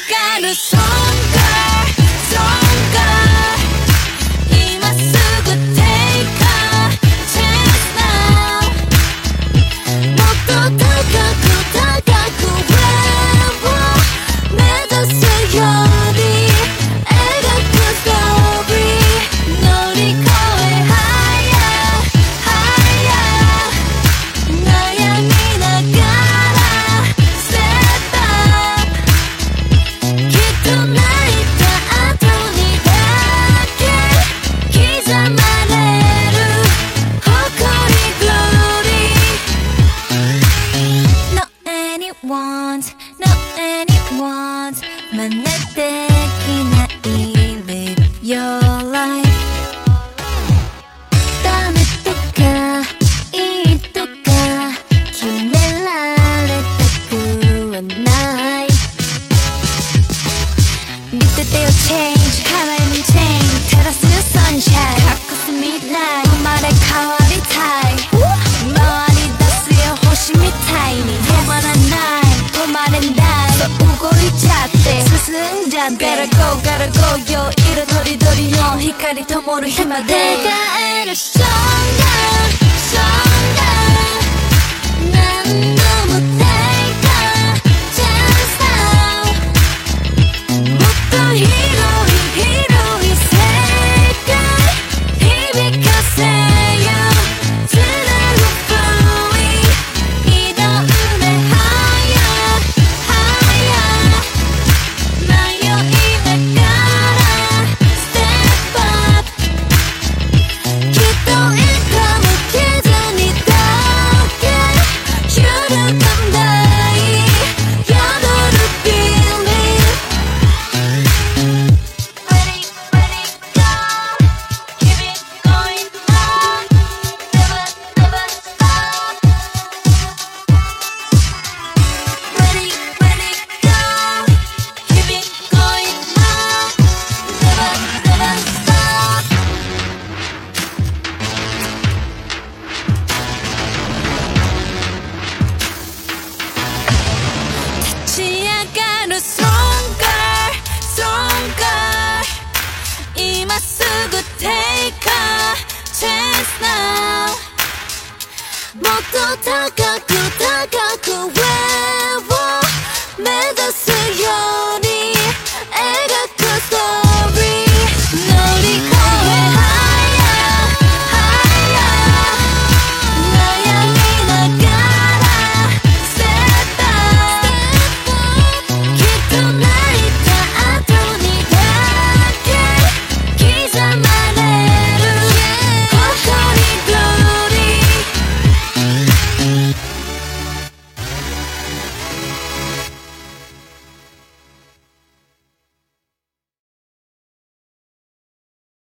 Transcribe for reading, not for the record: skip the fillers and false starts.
がる Stronger Stronger 今すぐ Take a chance now もっと高く高く Where を目指すように描くストーリー乗り越え Higher Higher 悩みながら Step up きっと泣いた後にだけ刻まれる誇り Glory No anyone's No anyone's 真似できない Live your life ダメとかいいとか決められたくはない見ててよ Change 払いに Change 照らすよ Sunshine 隠す未来生まれ変わりたい回り出すよ星みたいに止まらない止まれないそう動いちゃって進んじゃって Gotta go gotta go よ色とりどりの光灯る日まで願える Stronger Stronger 何度も Take a chance now もっと広い広い世界響かせよ常に Flowing 挑んで Higher Higher 迷いながら Step up きっと痛む傷にだけ揺るがない宿る Believe Ready, ready, go Keep it going on Never, never stop Ready, ready, go Keep it going on Never, never stop 立ち上がる Stronger Stronger 今すぐ Take a chance now もっと高く高く Where を目指すよ